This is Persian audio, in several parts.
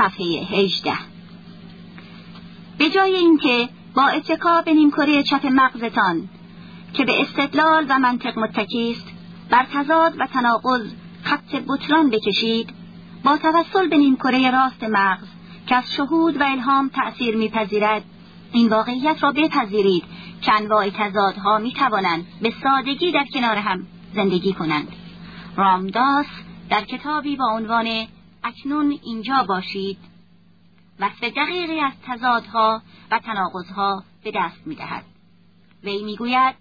صفحه 18. به جای اینکه با اتکا به نیمکره چپ مغزتان که به استدلال و منطق متکی است بر تضاد و تناقض خط بطلان بکشید، با توسل به نیمکره راست مغز که از شهود و الهام تأثیر می‌پذیرد، این واقعیت را بپذیرید که انواع تضادها می‌توانند به سادگی در کنار هم زندگی کنند. رامداس در کتابی با عنوان اکنون اینجا باشید وصف دقیقی از تضادها و تناقضها به دست می‌دهد. وی می‌گوید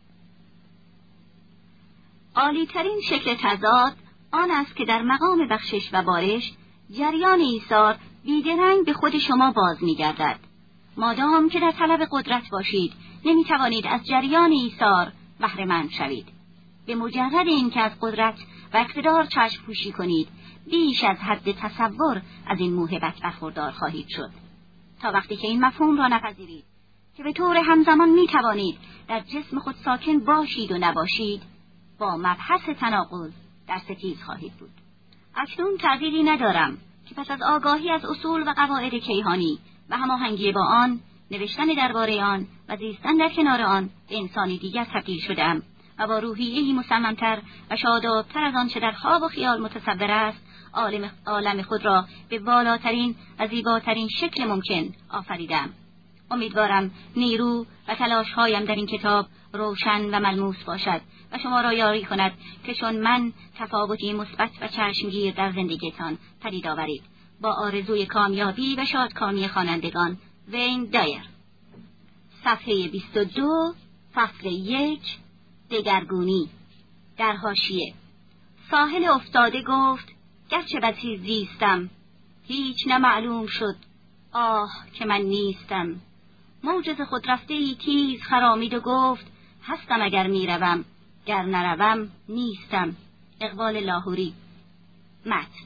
عالی‌ترین شکل تضاد آن است که در مقام بخشش و بارش جریان ایثار بیدرنگ به خود شما باز می‌گردد. مادام که در طلب قدرت باشید نمی‌توانید از جریان ایثار بهره مند شوید. به مجرد اینکه از قدرت و اقتدار چشم پوشی کنید بیش از حد تصور از این موهبت برخوردار خواهید شد. تا وقتی که این مفهوم را نپذیرید که به طور همزمان می‌توانید در جسم خود ساکن باشید و نباشید، با مبحث تناقض در ستیز خواهید بود. اکنون تغییری ندارم که پس از آگاهی از اصول و قواعد کیهانی و هماهنگی با آن، نوشتن درباره آن و زیستن در کنار آن به انسانی دیگر تبدیل شدم و با روحیه‌ای مصمم‌تر و شاداب‌تر از آنچه در خواب و خیال متصور است، عالم خود را به والاترین و زیباترین شکل ممکن آفریدم. امیدوارم نیرو و تلاش‌هایم در این کتاب روشن و ملموس باشد و شما را یاری کند که چون من تفاوتی مثبت و چشمگیر در زندگیتان پدید آورید. با آرزوی کامیابی و شادکامی خوانندگان، وین دایر. صفحه 22، فصل 1، دگرگونی. در حاشیه: ساحل افتاده گفت گرچه بسی زیستم، هیچ نمعلوم شد آه که من نیستم. موجز خود رفته تیز خرامید و گفت هستم اگر میروم، گر نروم نیستم. اقبال لاهوری. متن: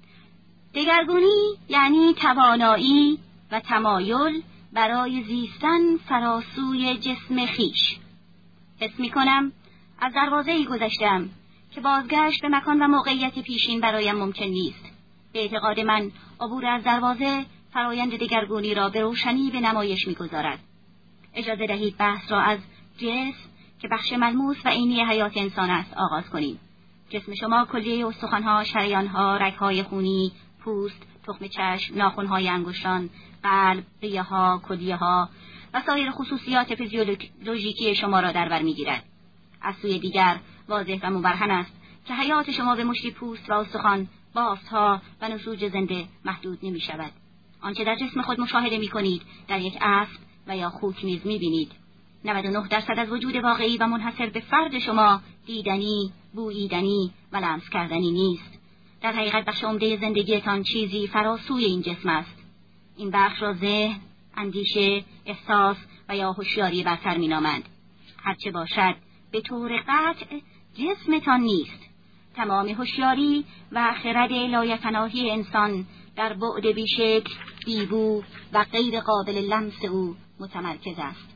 دگرگونی یعنی توانایی و تمایل برای زیستن فراسوی جسم خیش. حس می‌کنم از دروازه‌ای گذشتم که بازگشت به مکان و موقعیت پیشین برایم ممکن نیست. به اعتقاد من عبور از دروازه فرایند دگرگونی را به روشنی به نمایش می‌گذارد. اجازه دهید بحث را از جسم که بخش ملموس و عینی حیات انسان است آغاز کنیم. جسم شما کلیه استخوان‌ها، شریان‌ها، رگ‌های خونی، پوست، تخم چشم، ناخن‌های انگشتان، قلب، ریه‌ها، کلیه‌ها و سایر خصوصیات فیزیولوژیکی شما را در بر می‌گیرد. از سوی دیگر واضح و مبرهن است که حیات شما به مشتی پوست و استخوان، بافت‌ها و نسوج زنده محدود نمی‌شود. آنچه در جسم خود مشاهده می‌کنید در یک اسب و یا خوک نیز می‌بینید. 99% از وجود واقعی و منحصر به فرد شما دیدنی، بوییدنی و لمس کردنی نیست. در حقیقت بخش عمده زندگیتان چیزی فراسوی این جسم است. این بخش را ذهن، اندیشه، احساس و یا هوشیاری برتر می‌نامند. هرچه باشد به طور قطع جسمتان نیست. تمام هوشیاری و خرد لایتناهی انسان در بعد بیشکل، بیبو و غیر قابل لمس او متمرکز است.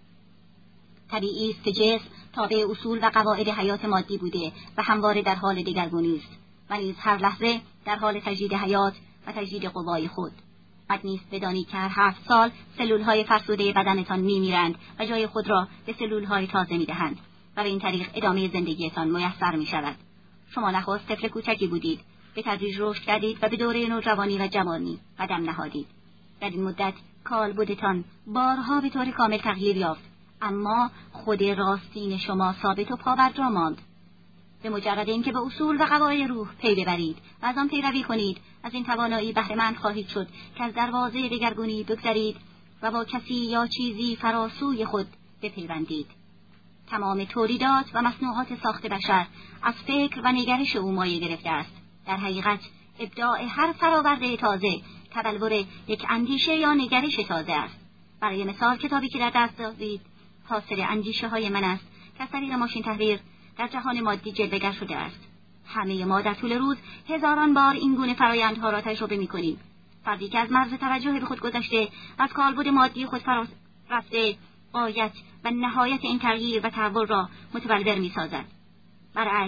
طبیعی است که جسم تابع اصول و قواعد حیات مادی بوده و همواره در حال دگرگونی است و نیز هر لحظه در حال تجدید حیات و تجدید قوای خود. بد نیست بدانید که هر 7 سال سلول‌های فرسوده بدنتان می‌میرند و جای خود را به سلول‌های تازه می‌دهند و به این طریق ادامه زندگیتان میسر می‌شود. شما نخست طفل کوچکی بودید، به تدریج رشد کردید و به دوره نوجوانی و جوانی قدم نهادید. در این مدت کالبدتان بارها به طور کامل تغییر یافت، اما خود راستین شما ثابت و پابرجا ماند. به مجرد اینکه به اصول و قواعد روح پی ببرید و از آن پیروی کنید، از این توانایی بهره مند خواهید شد که از دروازه دگرگونی بگذرید و با کسی یا چیزی فراسوی خود بپیوندید. تمام تولیدات و مصنوعات ساخت بشر از فکر و نگرش او مایه گرفته است. در حقیقت ابداع هر فراورده تازه تبلور یک اندیشه یا نگرش تازه است. برای مثال کتابی که در دست دارید حاصل اندیشه های من است که از طریق ماشین تحریر در جهان مادی جلوه‌گر شده است. همه ما در طول روز هزاران بار این گونه فرایندها را تجربه می‌کنیم. فردی که از مرز توجه به خود گذشته، از کالبد مادی خود فرار رفته، غایت و نهایت این تغییر و تحول را متبلور می‌سازد. برعکس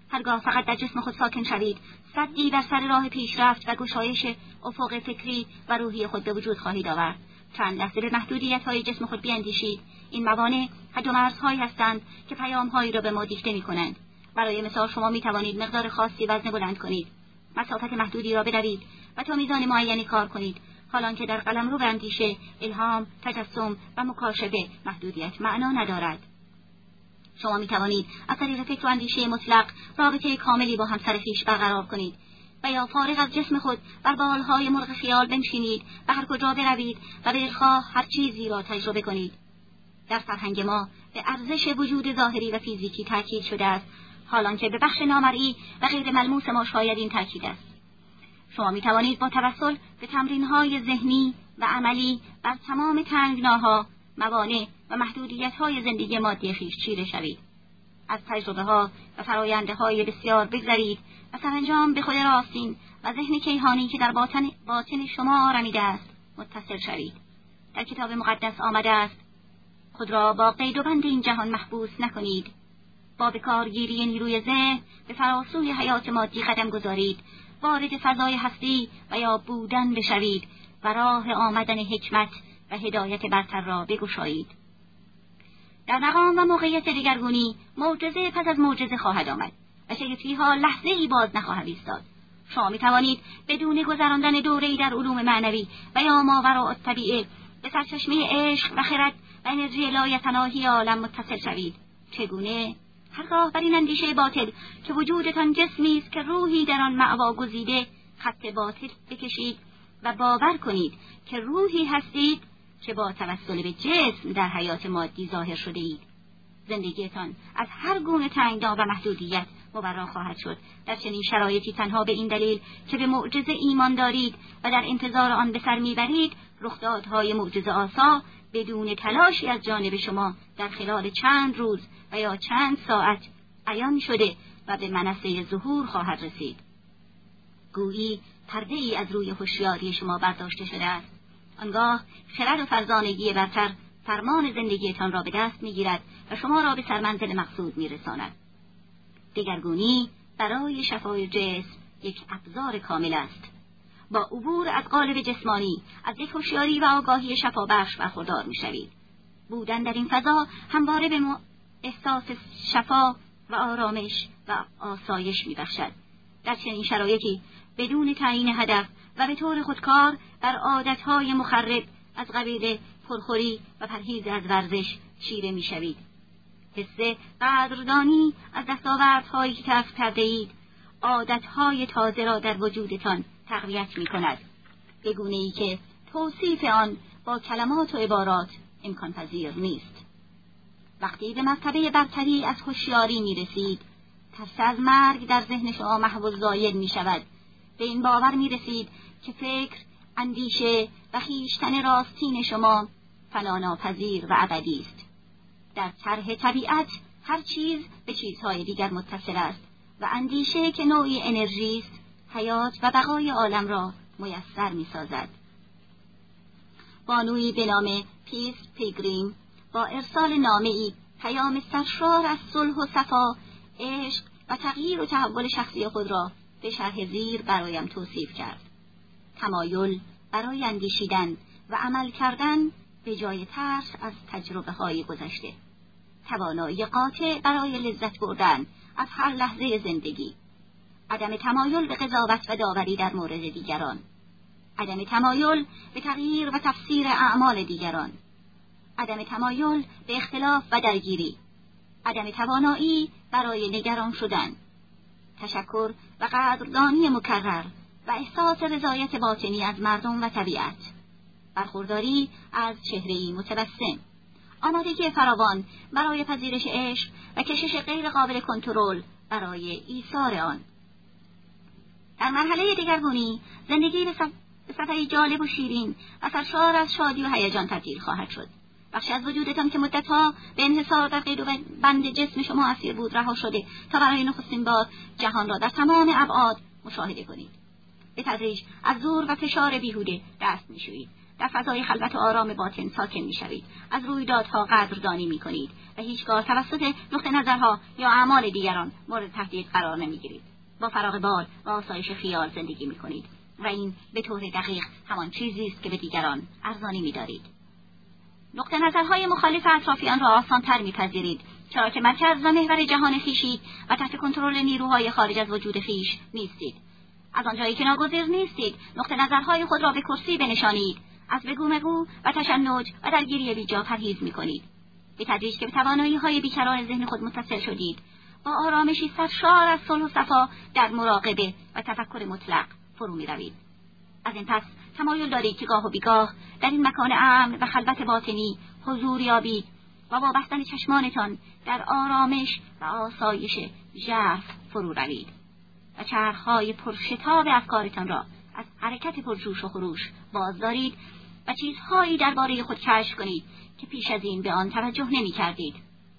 هرگاه فقط در جسم خود ساکن شوید، سدی بر سر راه پیشرفت و گشایش افق فکری و روحی خود به وجود خواهید آورد. چند لحظه به محدودیت‌های جسم خود بیندیشید. این موانع حد و مرزهایی هستند که پیام‌هایی را به ما دیکته می‌کنند. برای مثال شما می‌توانید مقدار خاصی وزن بلند کنید، مسافت محدودی را بدوید و تا میزان معینی کار کنید، حالانکه در قلمرو اندیشه، الهام، تجسم و مکاشفه محدودیت معنا ندارد. شما می‌توانید از طریق فکر و اندیشه مطلق رابطه کاملی با همسر خویش برقرار کنید و یا فارغ از جسم خود بر بالهای مرغ خیال بنشینید و هر کجا بروید و به دلخواه هر چیزی را تجربه کنید. در فرهنگ ما به ارزش وجود ظاهری و فیزیکی تاکید شده است، حالانکه به بخش نامرئی و غیر ملموس ما شاید این تاکید است. شما می توانید با توسل به تمرین‌های ذهنی و عملی بر تمام تنگناها، موانع و محدودیت‌های زندگی مادی خویش چیره شوید. از تجربه‌ها و فرآیندهای بسیار بگذرید و سرانجام به خود راستین و ذهن کیهانی که در باطن شما آرمیده است متصل شوید. در کتاب مقدس آمده است: خود را با قید و بند این جهان محبوس نکنید. با به کارگیری نیروی ذهن به فراسوی حیات مادی قدم گذارید، وارد فضای هستی و یا بودن بشوید و راه آمدن حکمت و هدایت برتر را بگشایید. در مقام و موقعیت دگرگونی معجزه پس از معجزه خواهد آمد و شگفتی‌ها لحظه‌ای باز نخواهد ایستاد. شما می‌توانید بدون گذراندن دوره‌ای در علوم معنوی و یا ماوراءالطبیعه به سرچشمه عشق و خرد و انرژی لایتناهی عالم متصل شوید. چگونه؟ هرگاه بر این اندیشه باطل که وجودتان جسمی است که روحی در آن مأوا گزیده خط باطل بکشید و باور کنید که روحی هستید که با توسل به جسم در حیات مادی ظاهر شده اید. زندگیتان از هر گونه تنگنا و محدودیت مبرا خواهد شد. در چنین شرایطی تنها به این دلیل که به معجزه ایمان دارید و در انتظار آن به سر میبرید، رخدادهای معجزه آسا بدون تلاشی از جانب شما در خلال چند روز و یا چند ساعت عیان شده و به منصه ظهور خواهد رسید. گویی پرده‌ای از روی هوشیاری شما برداشته شده است. آنگاه خرد و فرزانگی برتر فرمان زندگیتان را به دست میگیرد و شما را به سرمنزل مقصود میرساند. دگرگونی برای شفای جسم یک ابزار کامل است. با عبور از قالب جسمانی از یک هوشیاری و آگاهی شفابخش برخوردار میشوید. بودن در این فضا همواره به احساس شفا و آرامش و آسایش میبخشد. در چنین شرایطی بدون تعیین هدف و به طور خودکار بر عادتهای مخرب از قبیل پرخوری و پرهیز از ورزش چیره میشوید. حس قدردانی از دستاوردهایی که کسب کرده اید عادتهای تازه را در وجودتان تقویت میکند، به گونه‌ای که توصیف آن با کلمات و عبارات امکان پذیر نیست. وقتی به مرتبه برتری از هوشیاری میرسید، ترس از مرگ در ذهن شما محو و زایل میشود. به این باور میرسید که فکر، اندیشه و خویشتن راستین شما فناناپذیر و ابدی است. در طرح طبیعت هر چیز به چیزهای دیگر متصل است و اندیشه که نوعی انرژی است، حیات و بقای عالم را میسر می‌سازد. بانویی به نام پیس پیگریم با ارسال نامه‌ای پیام سرشار از صلح و صفا، عشق و تغییر و تحول شخصی خود را به شرح زیر برایم توصیف کرد. تمایل برای اندیشیدن و عمل کردن به جای ترس از تجربه‌های گذشته. توانایی قاطع برای لذت بردن از هر لحظه زندگی. عدم تمایل به قضاوت و داوری در مورد دیگران. عدم تمایل به تغییر و تفسیر اعمال دیگران. عدم تمایل به اختلاف و درگیری. عدم توانایی برای نگران شدن. تشکر و قدردانی مکرر و احساس رضایت باطنی از مردم و طبیعت. برخورداری از چهره‌ای متبسم. آمادگی فراوان برای پذیرش عشق و کشش غیر قابل کنترل برای ایثار آن. در مرحله دگرگونی زندگی به صفحه‌ای جالب و شیرین و سرشار از شادی و هیجان تبدیل خواهد شد. بخشی از وجودتان که مدتها به انحصار در قید و بند جسم شما اسیر بود رها شده تا برای نخستین بار جهان را در تمام ابعاد مشاهده کنید. به تدریج از زور و فشار بیهوده دست می‌شویید در فضای خلوت و آرام باطن ساکن می‌شوید. از رویدادها قدردانی می‌کنید و هیچگاه توسط نقطه نظرها یا اعمال دیگران مورد تهدید قرار نمی‌گیرید. با فراغ بال و آسایش خیال زندگی می‌کنید و این به طور دقیق همان چیزی است که به دیگران ارزانی می‌دارید. نقطه نظرهای مخالف اطرافیان را آسان‌تر می‌پذیرید، چرا که مرکز و محور جهان خویشید و تحت کنترل نیروهای خارج از وجود خویش نیستید. از آنجایی که ناگزیر نیستید نقطه نظرهای خود را به کرسی بنشانید، از بگو و تشنج و درگیری بیجا پرهیز می‌کنید. به تدریج که به توانایی‌های بیکران ذهن خود متصل شدید، با آرامشی سرشار از صلح و صفا در مراقبه و تفکر مطلق فرو می‌روید. از این پس تمایل دارید که گاه و بیگاه در این مکان امن و خلوت باطنی حضور یابید و با بستن چشمانتان در آرامش و آسایش ژرف فرو روید و چرخهای پرشتاب افکارتان را از حرکت پرجوش و خروش باز دارید و چیزهایی درباره خود کشف کنید که پیش از این به آن توجه نمی کردید.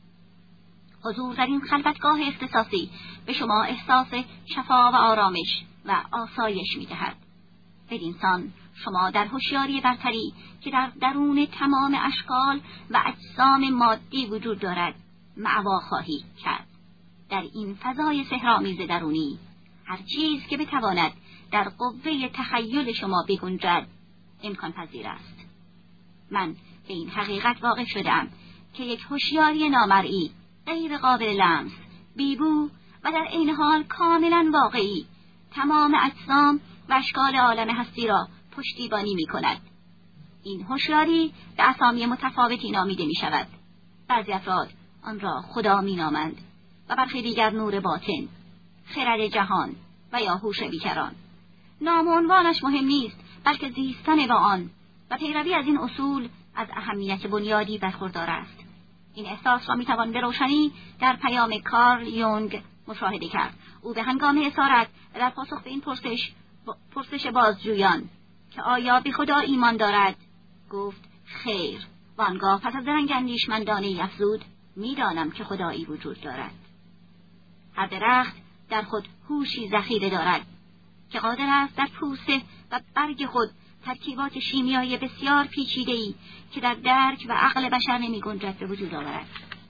حضور در این خلوتگاه اختصاصی به شما احساس شفا و آرامش و آسایش می دهد. بدینسان شما در هوشیاری برتری که در درون تمام اشکال و اجسام مادی وجود دارد مأوا خواهید کرد. در این فضای سحرآمیز درونی هر چیز که بتواند در قوه تخیل شما بگنجد امکان پذیر است. من به این حقیقت واقف شدم که یک هوشیاری نامرئی، غیر قابل لمس، بیبو و در عین حال کاملا واقعی تمام اجسام و اشکال عالم هستی را پشتیبانی می کند. این هوشیاری به اسامی متفاوتی نامیده می شود. بعضی افراد آن را خدا می نامند و برخی دیگر نور باطن، خرد جهان و یا هوش بیکران. نام و عنوانش مهم نیست، بلکه زیستن با آن و پیروی از این اصول از اهمیت بنیادی برخوردار است. این احساس را می توان به روشنی در پیام کارل یونگ مشاهده کرد. او به هنگام اسارت و در پاسخ به این پرسش بازجویان که آیا به خدا ایمان دارد گفت خیر، و آنگاه پس از درنگ اندیشمندانه افزود میدانم که خدایی وجود دارد. هر درخت در خود هوشی ذخیره دارد که قادر است در پوسته و برگ خود ترکیبات شیمیایی بسیار پیچیده‌ای که در درک و عقل بشر نمی‌گنجد به وجود آورد.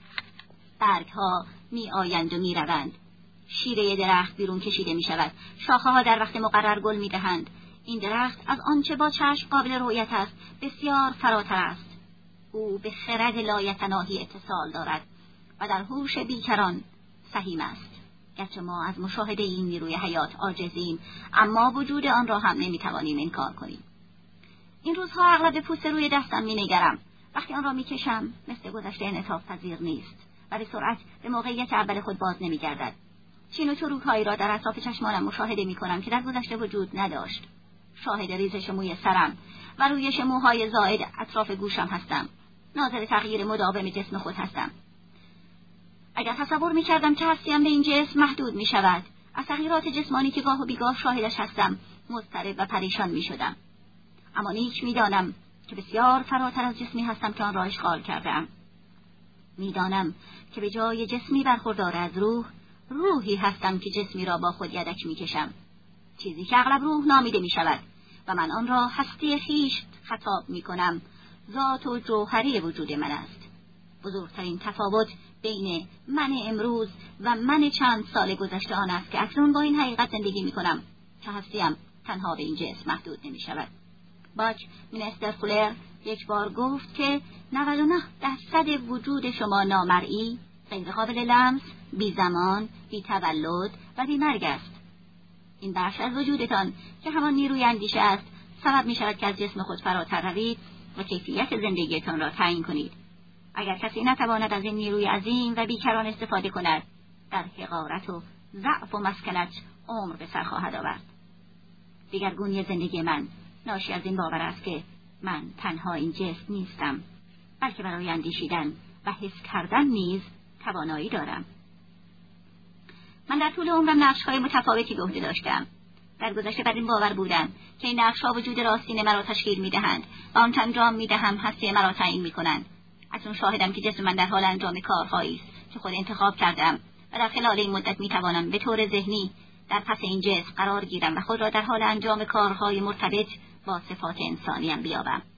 برگ‌ها می‌آیند و می‌روند، شیره درخت بیرون کشیده می‌شود، شاخه‌ها در وقت مقرر گل می‌دهند. این درخت از آنچه با چشم قابل رؤیت است بسیار فراتر است. او به خرد لایتناهی اتصال دارد و در هوش بیکران سهیم است. گرچه ما از مشاهده این نیروی حیات عاجزیم، اما وجود آن را هم نمی‌توانیم انکار کنیم. این روزها اغلب به پوست روی دستم می‌نگرم. وقتی آن را می‌کشم مثل گذشته انعطاف پذیر نیست و به سرعت به موقعیت اول خود باز نمی‌گردد. چین و چروک‌هایی را در اطراف چشمانم مشاهده می‌کنم که در گذشته وجود نداشت. شاهد ریزش موی سرم و رویش موهای زائد اطراف گوشم هستم. ناظر تغییر مداوم جسم خود هستم. اگر تصور می‌کردم که هستیم به این جسم محدود می‌شود، از تغییرات جسمانی که گاه و بیگاه شاهدش هستم مضطرب و پریشان می‌شدم. اما نیک می‌دانم که بسیار فراتر از جسمی هستم که آن را اشغال کردم. می‌دانم که به جای جسمی برخوردار از روح، روحی هستم که جسمی را با خود یدک می‌کشم. چیزی که اغلب روح نامیده می‌شود و من آن را هستی خویش خطاب می‌کنم. ذات و جوهری وجود من است. بزرگترین تفاوت بین من امروز و من چند سال گذشته آن است که اکنون با این حقیقت زندگی می‌کنم که هستیم تنها به این جسم محدود نمی‌شود. باچ مینستر فولر یک بار گفت که 99% وجود شما نامرئی، غیر قابل لمس، بی زمان، بی تولد و بی مرگ است. این بخش از وجودتان که همان نیروی اندیشه است سبب می شود که از جسم خود فراتر روید و کیفیت زندگیتان را تعیین کنید. اگر کسی نتواند از این نیروی عظیم و بیکران استفاده کند، در حقارت و ضعف و مسکنت عمر به سر خواهد آورد. دیگرگونی زندگی من ناشی از این باور است که من تنها این جسم نیستم، بلکه برای اندیشیدن و حس کردن نیز توانایی دارم. من در طول عمرم نقش‌های متفاوتی به عهده داشتم. در گذشته بر این باور بودم که این نقش‌ها وجود راستین مرا تشکیل می‌دهند و آنچه انجام می‌دهم هستی مرا تعیین می‌کنند. اکنون شاهدم که جسم من در حال انجام کارهایی است که خود انتخاب کردم و در خلال این مدت می‌توانم به طور ذهنی در پس این جسم قرار گیرم و خود را در حال انجام کارهای مرتبط با صفات انسانیم بیابم.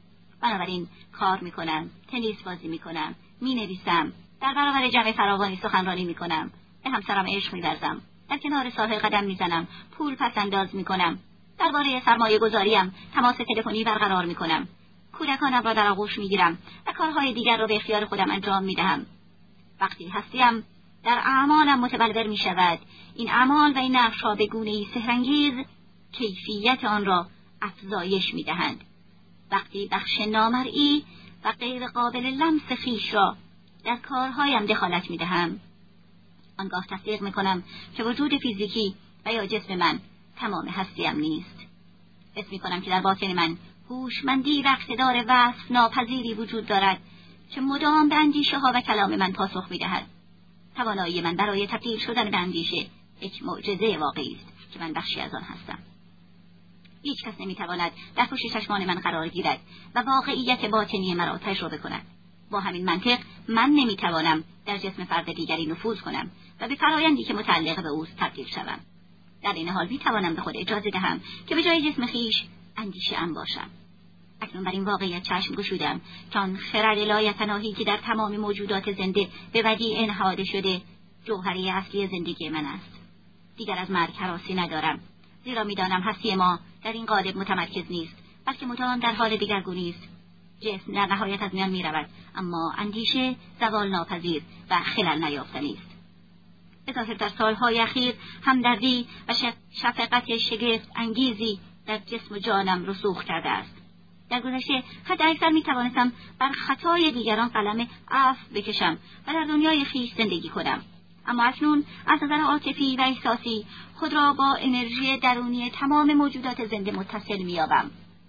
بنابراین کار میکنم، تنیس بازی میکنم، مینویسم، در برابر جمع فراوانی سخنرانی میکنم، به همسرم عشق می‌ورزم، در کنار ساحل قدم میزنم، پول پس انداز میکنم، درباره سرمایه گذاریم تماس تلفنی برقرار میکنم، کودکانم را در آغوش میگیرم و کارهای دیگر را به اختیار خودم انجام میدهم. وقتی هستیم در اعمالم متبلور میشود. این اعمال و این نقش‌ها به گونه‌ای سحرانگیز کیفیت آن را افزایش میدهند. وقتی بخش نامرئی و غیر قابل لمس خویش را در کارهایم دخالت میدهم، آنگاه تصدیق میکنم که وجود فیزیکی و یا جسم من تمام هستیم نیست. حس میکنم که در باطن من هوشمندی و اقتدار وصف ناپذیری وجود دارد که مدام به اندیشه ها و کلام من پاسخ میدهد. توانایی من برای تبدیل شدن به اندیشه یک معجزه واقعی است که من بخشی از آن هستم. هیچ کس نمیتواند در پشت چشمان من قرار گیرد و واقعیت باطنی مرا تجربه کند. با همین منطق من نمیتوانم در جسم فرد دیگری نفوذ کنم و به فرایندی که متعلق به اوست تبدیل شوم. در این حال میتوانم به خود اجازه دهم که به جای جسم خویش اندیشه ام باشم. اکنون بر این واقعیت چشم گشودم که آن خرد لایتناهی که در تمام موجودات زنده به ودیع نهاده شده جوهره اصلی زندگی من است. دیگر از مرگ هراسی ندارم، زیرا میدانم هستی ما در این قالب متمرکز نیست، بلکه مدام در حال دیگرگونی است. جسم در نهایت از میان میرود، اما اندیشه زوال ناپذیر و خلل نیافتنی است. به ظاهر در سالهای اخیر همدردی و شفقت شگفت انگیزی در جسم و جانم رسوخ کرده است. در گذشته حد اکثر میتوانستم بر خطای دیگران قلم عفو بکشم و در دنیای خویش زندگی کنم، اما اکنون از نظر عاطفی و احساسی خود را با انرژی درونی تمام موجودات زنده متصل می‌یابم.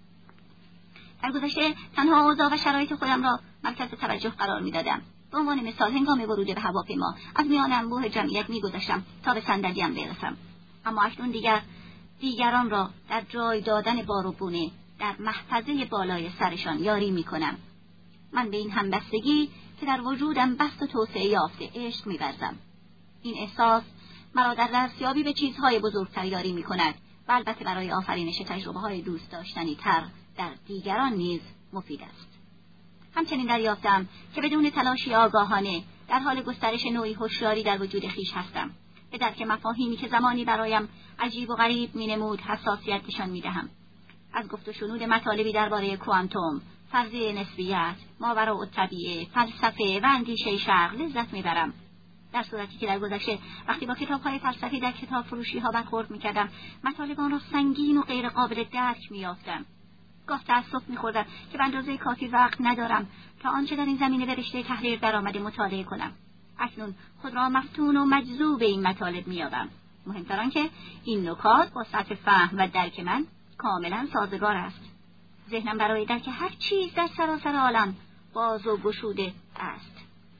در گذشته تنها اوضاع و شرایط خودم را مرکز توجه قرار می‌دادم. به عنوان مثال هنگام ورود به هواپیما از میان انبوه جمعیت می‌گذشتم تا به صندلی‌ام برسم، اما اکنون دیگران را در جای دادن بار و بونه در محفظه بالای سرشان یاری می‌کنم. من به این همبستگی که در وجودم بست و توسعه یافته عشق می‌ورزم. این احساس مرا در دستیابی به چیزهای بزرگتر یاری می‌کند و البته برای آفرینش تجربه‌های دوست داشتنی تر در دیگران نیز مفید است. همچنین دریافتم که بدون تلاشی آگاهانه در حال گسترش نوعی هوشیاری در وجود خویش هستم. به درک مفاهیمی که زمانی برایم عجیب و غریب می‌نمود حساسیت نشان می‌دهم. از گفت و شنود مطالبی درباره کوانتوم، فرضیه نسبیت، ماوراءالطبیعه، فلسفه و اندیشه شرق لذت می‌برم. در صورتی که در گذشته وقتی با کتاب‌های فلسفی در کتاب فروشی‌ها برخورد می‌کردم، مطالب آن را سنگین و غیر قابل درک می‌یافتم. گاه تأسف می‌خوردم که به اندازه کافی وقت ندارم تا آنچه در این زمینه به رشته تحریر درآمده مطالعه کنم. اکنون خود را مفتون و مجذوب این مطالب می‌یابم. مهمتر آنکه این نکات با سطح فهم و درک من کاملا سازگار است. ذهنم برای درک هر چیز در سراسر عالم باز و گشوده است.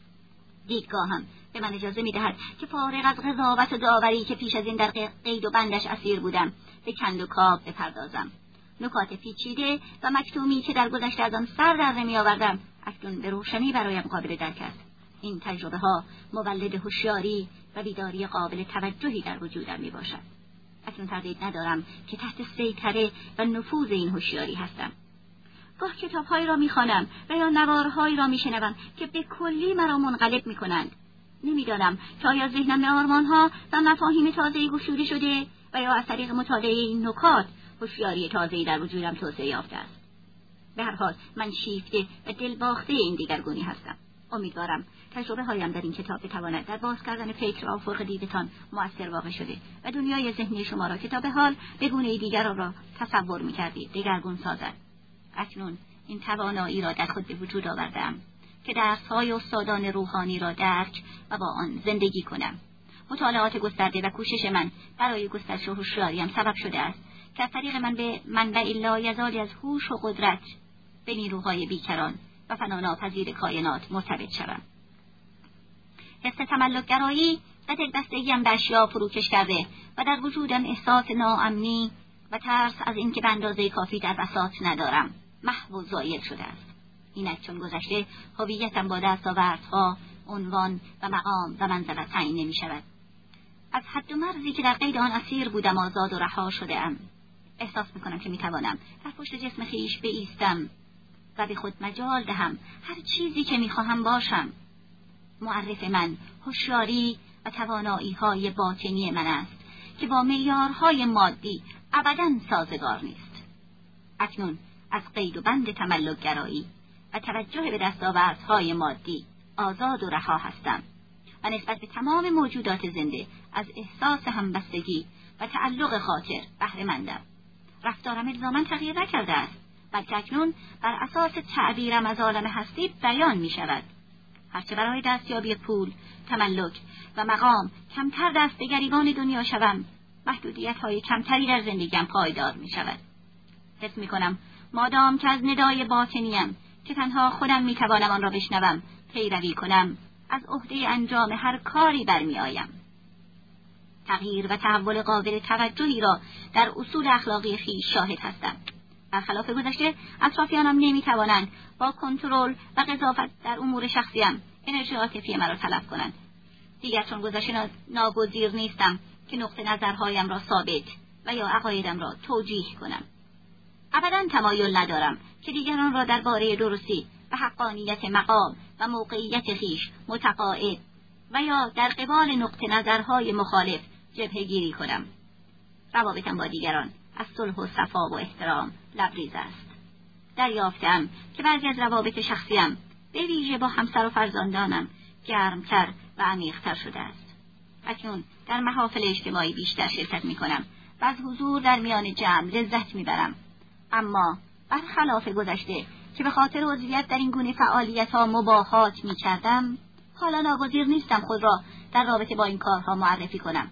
دیدگاهم به من اجازه می‌دهد که فارغ از قضاوت و داوری که پیش از این در قید و بندش اسیر بودم، به کند و کاو بپردازم. نکات پیچیده و مکتومی که در گذشته از آن سر در نمی‌آوردم، اکنون به روشنی برایم قابل درک است. این تجربه‌ها مولد هوشیاری و بیداری قابل توجهی در وجودم میباشد. اکنون تردید ندارم که تحت سیطره و نفوذ این هوشیاری هستم. گاه کتاب‌هایی را می‌خوانم و یا نوارهایی را می‌شنوم که به کلی مرا منقلب می‌کنند. نمی‌دانم که آیا ذهنم به آرمان‌ها و مفاهیم تازه‌ای گشوده شده و یا از طریق مطالعه این نکات هوشیاری تازه‌ای در وجودم توسعه یافته است. به هر حال من شیفته و دلباخته این دیگرگونی هستم. امیدوارم تجربه‌هایم در این کتاب بتواند در باز کردن فکر و افق دیدتان مؤثر واقع شده و دنیای ذهنی شما را که تا به حال به گونه دیگر را تصور می‌کردید دگرگون سازد. اکنون این توانایی را در خود به وجود آوردم که درس‌های استادان روحانی را درک و با آن زندگی کنم. مطالعات گسترده و کوشش من برای گسترش هوشیاریم سبب شده است که از طریق من به منبع لایزالی از هوش و قدرت به نیروهای بیکران و فناناپذیر کائنات مرتبط شوم. حس تملک‌گرایی و دلبستگی‌ام به اشیا فروکش کرده و در وجودم احساس ناامنی و ترس از اینکه به اندازه کافی در بساط ندارم محو و زایل شده است. اینک چون گذشته هویتم با دستاوردها، عنوان و مقام و منزلت تعیین نمی‌شود. از حد و مرزی که در قید آن اسیر بودم آزاد و رها شده‌ام. احساس می‌کنم که می‌توانم در پشت جسم خویش بایستم و به خود مجال دهم هر چیزی که میخواهم باشم. معرف من هوشیاری و توانایی‌های باطنی من است که با معیارهای مادی ابداً سازگار نیست. اکنون از قید و بند تملک‌گرایی و توجه به دستاوردهای مادی آزاد و رها هستم و نسبت به تمام موجودات زنده از احساس همبستگی و تعلق خاطر بهره مندم. رفتارم الزاماً تغییر نکرده است، بلکه اکنون بر اساس تعبیرم از عالم هستی بیان می شود. هرچه برای دستیابی پول، تملک و مقام کمتر دست به گریبان دنیا شوم، محدودیت‌های کمتری در زندگیم پایدار می شود. حس می کنم مادام که از ندای باطنیم که تنها خودم می توانم آن را بشنوم پیروی کنم، از عهده انجام هر کاری برمی آیم. تغییر و تحول قابل توجهی را در اصول اخلاقی خویش شاهد هستم. برخلاف گذشته اطرافیانم نمی توانند با کنترل و قضاوت در امور شخصیم انرژی عاطفی مرا تلف کنند. دیگر چون گذشته ناگزیر نیستم که نقطه نظرهایم را ثابت و یا عقایدم را توجیه کنم. ابداً تمایل ندارم که دیگران را درباره درستی و حقانیت مقام و موقعیت خویش متقاعد و یا در قبال نقطه نظرهای مخالف جبهه‌گیری کنم. روابطم با دیگران از صلح و صفا و احترام لبریز است. دریافتم که بعضی از روابط شخصیم به ویژه با همسر و فرزندانم گرمتر و عمیق‌تر شده است. اکنون در محافل اجتماعی بیشتر شرکت می‌کنم و از حضور در میان جمع لذت می‌برم. اما برخلاف گذشته که به خاطر عضویت در این گونه فعالیت‌ها مباهات می‌کردم، حالا ناگزیر نیستم خود را در رابطه با این کارها معرفی کنم.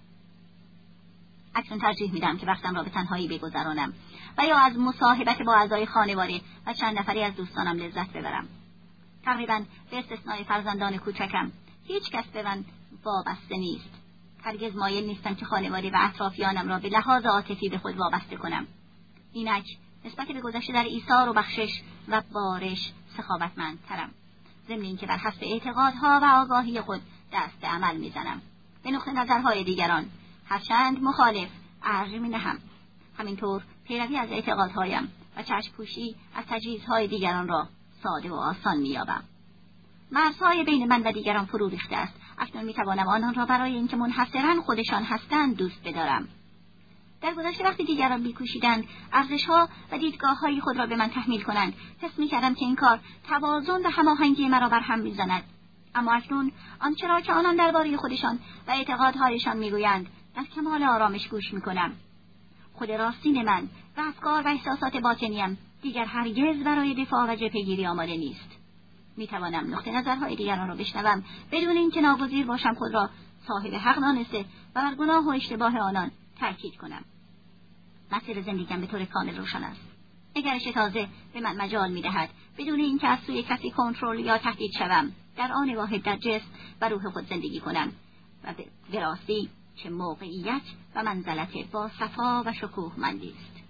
اکنون ترجیح میدم که وقتم را به تنهایی بگذرانم و یا از مصاحبت با اعضای خانواده و چند نفری از دوستانم لذت ببرم. تقریباً به استثنای فرزندان کوچکم هیچ کس به من وابسته نیست. هرگز مایل نیستم که خانواده و اطرافیانم را به لحاظ عاطفی به خود وابسته کنم. اینک نسبت به گذشته در ایثار و بخشش و بارش سخاوتمندترم. ضمن اینکه بر حسب اعتقادها و آگاهی خود دست به عمل میزنم. به نقطه نظرهای دیگران هرچند مخالف ارج می‌نهم. همینطور پیروی از اعتقادهایم و چشم‌پوشی از تجویزهای دیگران را ساده و آسان می‌یابم. مرزهای بین من و دیگران فرو ریخته است. اکنون می‌توانم آنان را برای اینکه منحصراً خودشان هستند دوست بدارم. در گذشته وقتی دیگران می‌کوشیدند ارزش‌ها و دیدگاه‌های خود را به من تحمیل کنند، حس می‌کردم که این کار توازن و هماهنگی مرا بر هم می‌زند. اما اکنون آنچه را که آنان درباره خودشان و اعتقادهایشان می‌گویند در کمال آرامش گوش می‌کنم. خود راستین من و افکار و احساسات باطنیم دیگر هرگز برای دفاع و جبهه‌گیری آماده نیست. می‌توانم نقطه نظرهای دیگران را بشنوم بدون اینکه ناگزیر باشم خود را صاحب حق دانسته و بر گناه و اشتباه آنان تاکید کنم. مسیر زندگیم به طور کامل روشن است. نگرش تازه به من مجال می‌دهد بدون اینکه از سوی کسی کنترل یا تهدید شوم در آن واحد در جسم و روح خود زندگی کنم و به راستی چه موقعیت و منزلت با صفا و شکوهمندی است.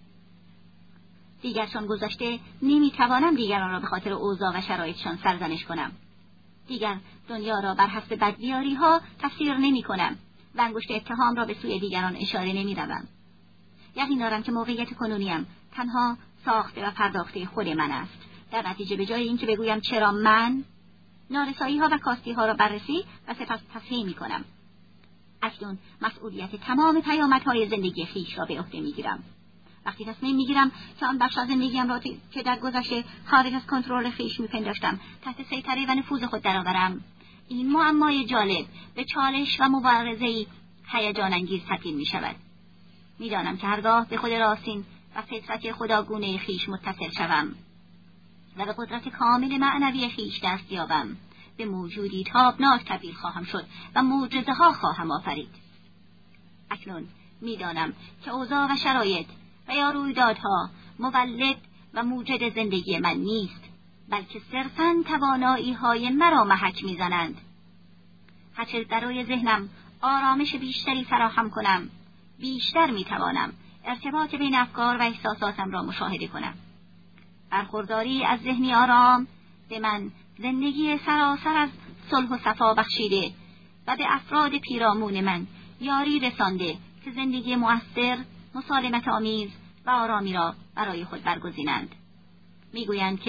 دیگر چون گذشته نمی‌توانم دیگران را به خاطر اوضاع و شرایطشان سرزنش کنم. دیگر دنیا را بر حسب بدبیاری‌ها تفسیر نمی‌کنم و انگشت اتهام را به سوی دیگران اشاره نمی‌روم. یقین دارم که موقعیت کنونیم تنها ساخته و پرداخته خود من است. در نتیجه به جای اینکه بگویم چرا من، نارسایی‌ها و کاستی‌ها را بررسی و سپس تصحیح می‌کنم. اکنون مسئولیت تمام پیامدهای زندگی خویش را به عهده می‌گیرم. وقتی تصمیم می‌گیرم که آن بخش از زندگیم را که در گذشته خارج از کنترل خویش می‌پنداشتم تحت سیطره و نفوذ خود درآورم، این معمای جالب به چالش و مبارزه‌ای هیجان انگیز تبدیل می‌شود. می‌دانم که هرگاه به خود راستین و فطرت خداگونه خویش متصل شوم و به قدرت کامل معنوی خویش دست یابم، به موجودی تابناک تبدیل خواهم شد و معجزه‌ها خواهم آفرید. اکنون می‌دانم که اوضاع و شرایط و یا رویدادها مولد و موجد زندگی من نیست، بلکه صرفاً توانایی‌های مرا محک می‌زنند. هرچه برای ذهنم آرامش بیشتری فراهم کنم، بیشتر می‌توانم ارتباط بین افکار و احساساتم را مشاهده کنم. برخورداری از ذهنی آرام به من زندگی سراسر از صلح و صفا بخشیده و به افراد پیرامون من یاری رسانده که زندگی مؤثر، مسالمت آمیز و آرامی را برای خود برگزینند. میگویند که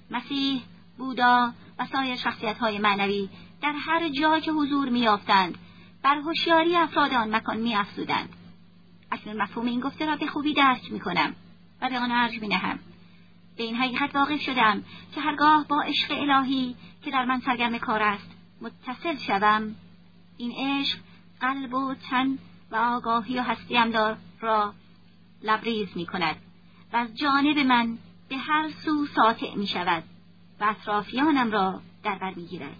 مسیح، بودا و سایر شخصیت‌های معنوی در هر جا که حضور می‌یافتند بر هوشیاری افراد آن مکان می‌افزودند. اکنون مفهوم این گفته را به خوبی درک می‌کنم و به آن ارج می‌نهم. به این حقیقت واقف شدم که هرگاه با عشق الهی که در من سرگرم کار است متصل شوم، این عشق قلب و تن و آگاهی و هستیم را لبریز می‌کند و از جانب من به هر سو ساطع می‌شود و اطرافیانم را در بر می‌گیرد.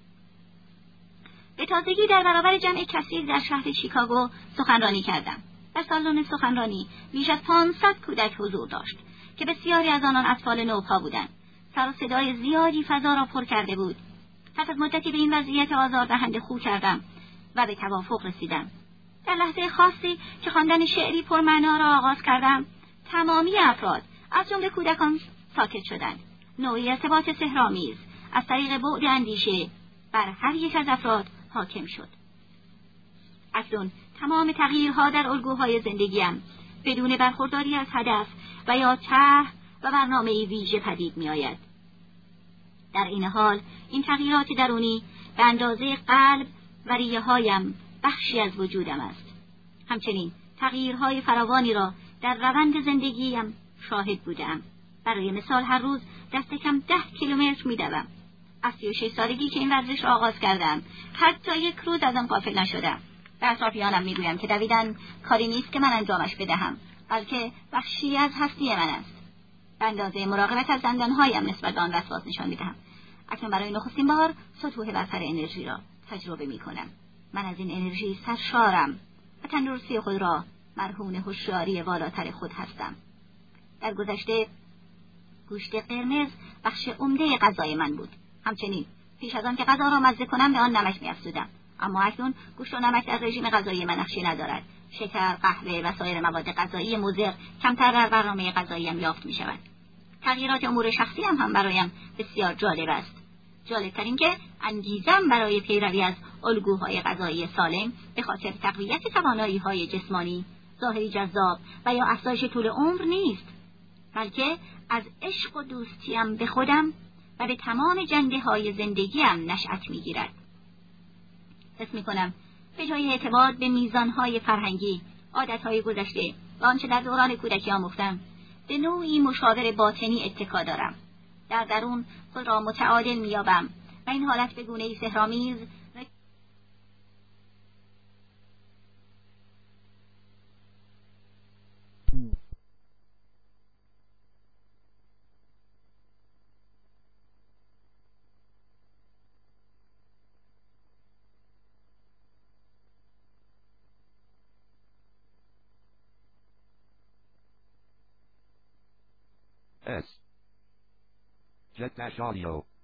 به تازگی در برابر جمع کثیر در شهر شیکاگو سخنرانی کردم. در سالن سخنرانی بیش از 500 کودک حضور داشت که بسیاری از آنان اطفال نوپا بودند. سر و صدای زیادی فضا را پر کرده بود. پس از مدتی به این وضعیت آزاردهنده خو کردم و به توافق رسیدم. در لحظه خاصی که خواندن شعری پرمعنا را آغاز کردم، تمامی افراد از جمله کودکان ساکت شدند. نوعی ارتباط سحرآمیز از طریق بعد اندیشه بر هر یک از افراد حاکم شد. اکنون تمام تغییرها در الگوهای زندگیم بدون برخورداری از هدف و یا طرح و برنامه‌ای ویژه پدید می‌آید. در این حال این تغییرات درونی به اندازه قلب و ریه‌هایم بخشی از وجودم است. همچنین تغییرهای فراوانی را در روند زندگیم شاهد بودم. برای مثال هر روز دست کم 10 کیلومتر می‌دوم. از 36 سالگی که این ورزش را آغاز کردم حتی یک روز از آن غافل نشدم. به اطرافیانم میگویم که دویدن کاری نیست که من انجامش بدهم، بلکه بخشی از هستی من است. به اندازه مراقبت از دندانهایم نسبت به آن وسواس نشان میدهم. اکنون برای نخستین بار سطوح برتر انرژی را تجربه میکنم. من از این انرژی سرشارم و تندرستی خود را مرهون هوشیاری والاتر خود هستم. در گذشته گوشت قرمز بخش عمده غذای من بود. همچنین پیش از آن که غذا را مزه کنم به آن نمک می‌افزودم، اما اکنون گوشت و نمک در رژیم غذایی من نقشی ندارد. شکر، قهوه و سایر مواد غذایی مضر کمتر در برنامه غذاییم یافت می‌شود. تغییرات امور شخصی هم برایم بسیار جالب است. جالب‌تر این که انگیزم برای پیروی از الگوهای غذایی سالم به خاطر تقویت توانایی‌های جسمانی، ظاهری جذاب و یا افزایش طول عمر نیست، بلکه از عشق و دوستیم به خودم و به تمام جنبه‌های زندگیم نشأت می‌گیرد. حس می‌کنم به جای اعتماد به میزان‌های فرهنگی، عادت‌های گذشته و آنچه در دوران کودکی آموختم، به نوعی مشاور باطنی اتکا دارم. در درون خود را متعادل می‌یابم و این حالت به گونه‌ای سحرآمیز S. Jet Dash Audio.